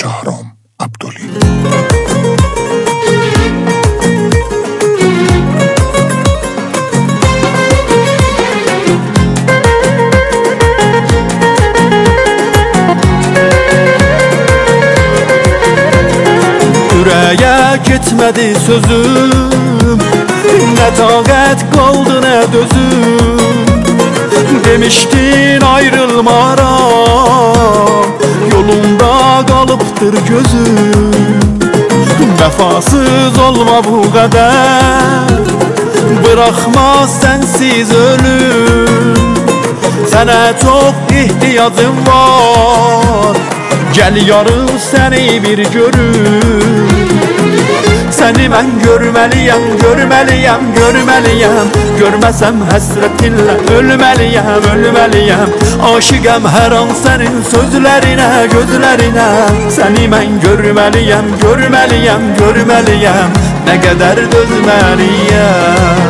Şahram Abdoli. Ürəyə getmədi sözüm, nə taqət qaldı nə dözüm. Demişdin ayrılmaram, yolunda qalıbdır gözüm. Vəfasız olma bu qədər, bıraxmaz sənsiz ölüm. Sənə çox ehtiyacım var, gəl yarın səni bir görüm. Səni mən görməliyəm, görməliyəm, görməliyəm. Görməsəm həsrətinlə ölməliyəm, ölməliyəm. Aşiqəm hər an sənin sözlərinə, gözlərinə. Səni mən görməliyəm, görməliyəm, görməliyəm. Nə qədər dözməliyəm.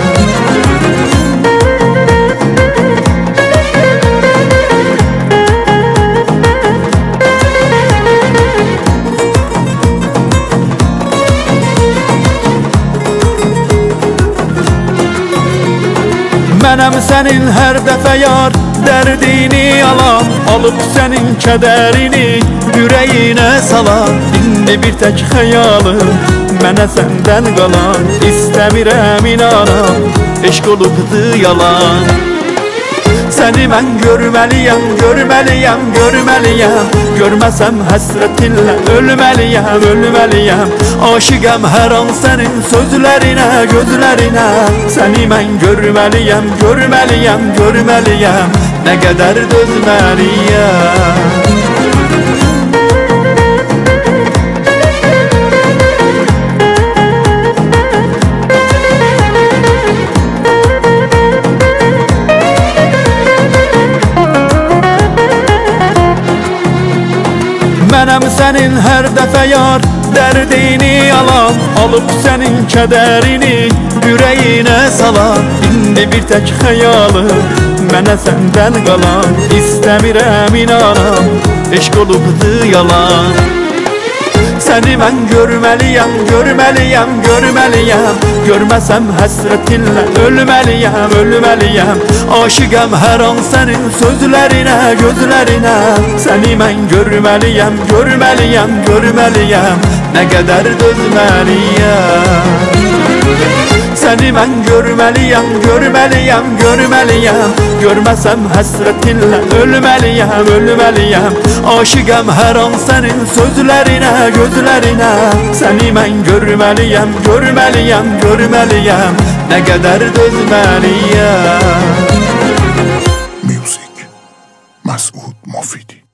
Mənəm sənin hər dəfə yar dərdini alan, alıb sənin kədərini ürəyinə salan. İndi bir tək xəyalım mənə səndən qalan, İstəmirəm inanam, eşq olubdu yalan. Səni mən görməliyəm, görməliyəm, görməliyəm. Görməsəm həsrətinlə ölməliyəm, ölməliyəm. Aşiqəm hər an sənin sözlərinə, gözlərinə. Səni mən görməliyəm, görməliyəm, görməliyəm. Nə qədər dözməliyəm. Mənəm sənin hər dəfə yar dərdini alan, alıb sənin kədərini ürəyinə salan. İndi bir tək xəyalım mənə səndən qalan, İstəmirəm inanam, eşq olubdu yalan. Səni mən görməliyəm, görməliyəm, görməliyəm. Görməsəm həsrətinlə ölməliyəm, ölməliyəm. Aşiqəm hər an sənin sözlərinə, gözlərinə. Səni mən görməliyəm, görməliyəm, görməliyəm. Nə qədər dözməliyəm. Səni mən görməliyəm, görməliyəm, görməliyəm. Görməsəm həsrətinlə ölməliyəm, ölməliyəm. Aşiqəm hər an sənin sözlərinə, gözlərinə. Səni mən görməliyəm, görməliyəm, görməliyəm. Nə qədər dözməliyəm. Music Masud Mofidi.